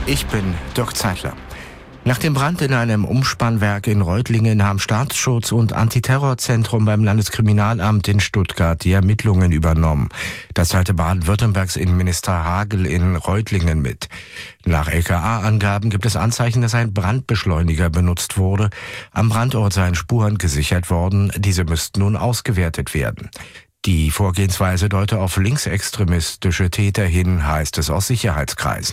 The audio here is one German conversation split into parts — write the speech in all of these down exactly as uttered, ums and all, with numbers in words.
Ich bin Dirk Zeitler. Nach dem Brand in einem Umspannwerk in Reutlingen haben Staatsschutz und Antiterrorzentrum beim Landeskriminalamt in Stuttgart die Ermittlungen übernommen. Das teilte Baden-Württembergs Innenminister Hagel in Reutlingen mit. Nach L K A-Angaben gibt es Anzeichen, dass ein Brandbeschleuniger benutzt wurde. Am Brandort seien Spuren gesichert worden. Diese müssten nun ausgewertet werden. Die Vorgehensweise deute auf linksextremistische Täter hin, heißt es aus Sicherheitskreisen.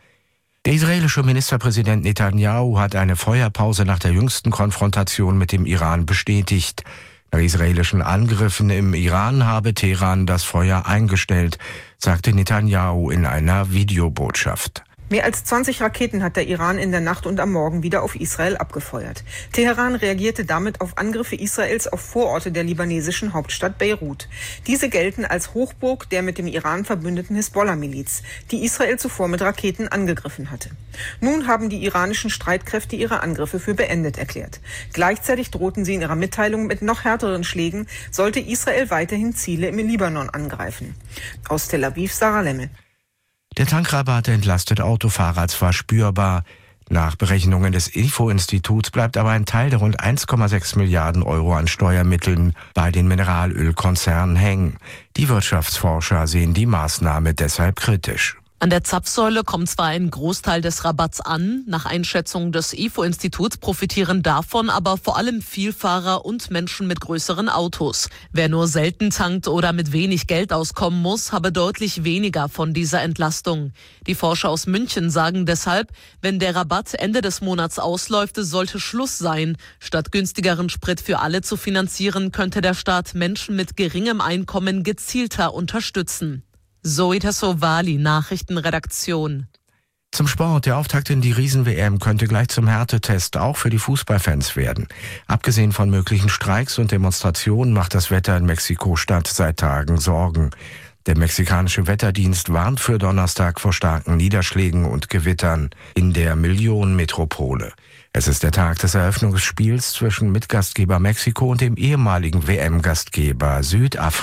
Der israelische Ministerpräsident Netanyahu hat eine Feuerpause nach der jüngsten Konfrontation mit dem Iran bestätigt. Nach israelischen Angriffen im Iran habe Teheran das Feuer eingestellt, sagte Netanyahu in einer Videobotschaft. Mehr als zwanzig Raketen hat der Iran in der Nacht und am Morgen wieder auf Israel abgefeuert. Teheran reagierte damit auf Angriffe Israels auf Vororte der libanesischen Hauptstadt Beirut. Diese gelten als Hochburg der mit dem Iran verbündeten Hisbollah-Miliz, die Israel zuvor mit Raketen angegriffen hatte. Nun haben die iranischen Streitkräfte ihre Angriffe für beendet erklärt. Gleichzeitig drohten sie in ihrer Mitteilung mit noch härteren Schlägen, sollte Israel weiterhin Ziele im Libanon angreifen. Aus Tel Aviv, Sarah Lemmel. Der Tankrabatt entlastet Autofahrer zwar spürbar. Nach Berechnungen des I F O-Instituts bleibt aber ein Teil der rund eins Komma sechs Milliarden Euro an Steuermitteln bei den Mineralölkonzernen hängen. Die Wirtschaftsforscher sehen die Maßnahme deshalb kritisch. An der Zapfsäule kommt zwar ein Großteil des Rabatts an, nach Einschätzung des I F O-Instituts profitieren davon aber vor allem Vielfahrer und Menschen mit größeren Autos. Wer nur selten tankt oder mit wenig Geld auskommen muss, habe deutlich weniger von dieser Entlastung. Die Forscher aus München sagen deshalb, wenn der Rabatt Ende des Monats ausläuft, sollte Schluss sein. Statt günstigeren Sprit für alle zu finanzieren, könnte der Staat Menschen mit geringem Einkommen gezielter unterstützen. Zoe Tassovali, Nachrichtenredaktion. Zum Sport. Der Auftakt in die Riesen-W M könnte gleich zum Härtetest auch für die Fußballfans werden. Abgesehen von möglichen Streiks und Demonstrationen macht das Wetter in Mexiko-Stadt seit Tagen Sorgen. Der mexikanische Wetterdienst warnt für Donnerstag vor starken Niederschlägen und Gewittern in der Millionenmetropole. Es ist der Tag des Eröffnungsspiels zwischen Mitgastgeber Mexiko und dem ehemaligen W M-Gastgeber Südafrika.